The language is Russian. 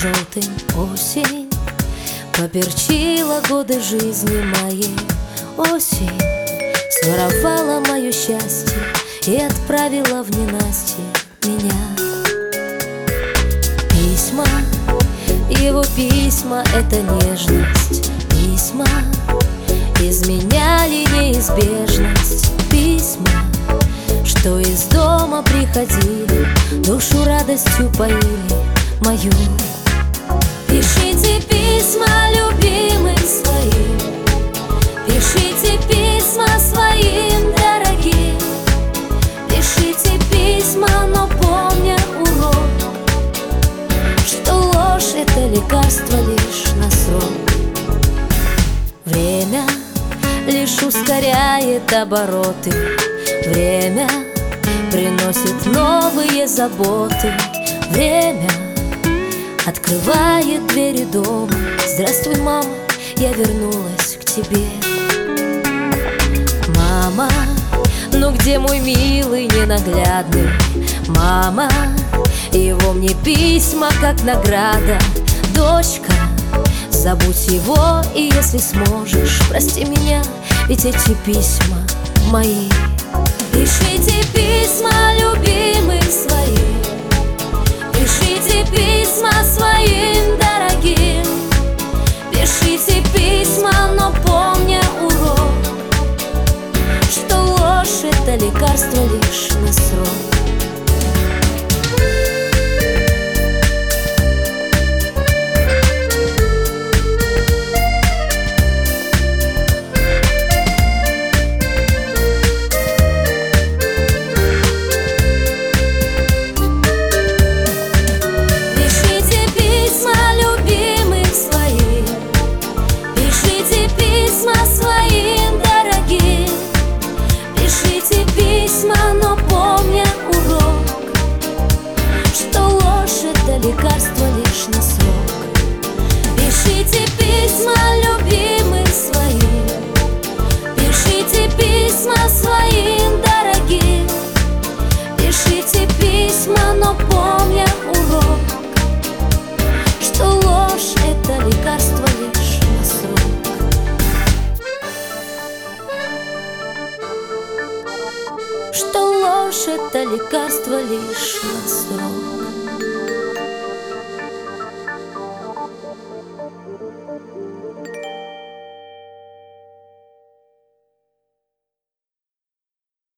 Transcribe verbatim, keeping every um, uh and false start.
желтым осень поперчила годы жизни моей. Осень своровала мое счастье и отправила в ненастье меня. Письма, его письма — это нежность. Письма изменяли неизбежность. Письма, что из дома приходили, душу радостью поили мою. Пишите письма любимым своим, пишите письма своим дорогим, пишите письма, но помня урок, что ложь — это лекарство лишь на срок. Время лишь ускоряет обороты, время приносит новые заботы, время открывает двери дома. Здравствуй, мама, я вернулась к тебе. Мама, ну где мой милый ненаглядный? Мама, его мне письма как награда. Дочка, забудь его, и если сможешь, прости меня, ведь эти письма мои. Пишите письма любимым своим, пишите письма своим дорогим, пишите письма, но помня урок, что ложь — это лекарство лишь на срок. Но помня урок, что ложь — это лекарство лишь на срок. Пишите письма любимым своим, пишите письма своим дорогим, пишите письма, но помня урок, что ложь — это лекарство лишь на срок. Что ложь — это лекарство лишь на срок.